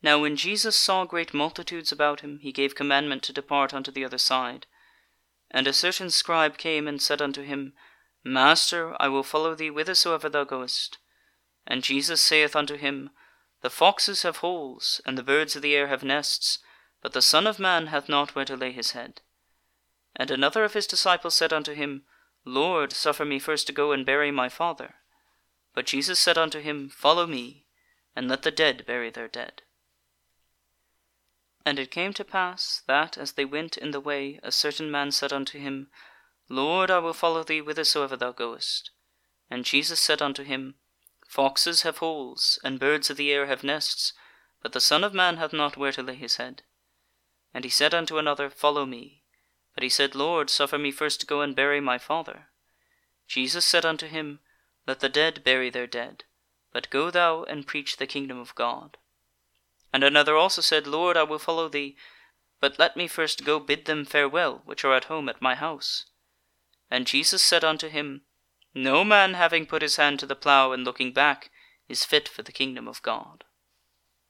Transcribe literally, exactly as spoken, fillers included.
Now when Jesus saw great multitudes about him, he gave commandment to depart unto the other side. And a certain scribe came and said unto him, Master, I will follow thee whithersoever thou goest. And Jesus saith unto him, The foxes have holes, and the birds of the air have nests, but the Son of man hath not where to lay his head. And another of his disciples said unto him, Lord, suffer me first to go and bury my father. But Jesus said unto him, Follow me, and let the dead bury their dead. And it came to pass, that, as they went in the way, a certain man said unto him, Lord, I will follow thee whithersoever thou goest. And Jesus said unto him, Foxes have holes, and birds of the air have nests, but the Son of man hath not where to lay his head. And he said unto another, Follow me. But he said, Lord, suffer me first to go and bury my father. Jesus said unto him, Let the dead bury their dead, but go thou and preach the kingdom of God. And another also said, Lord, I will follow thee, but let me first go bid them farewell, which are at home at my house. And Jesus said unto him, No man having put his hand to the plough and looking back is fit for the kingdom of God.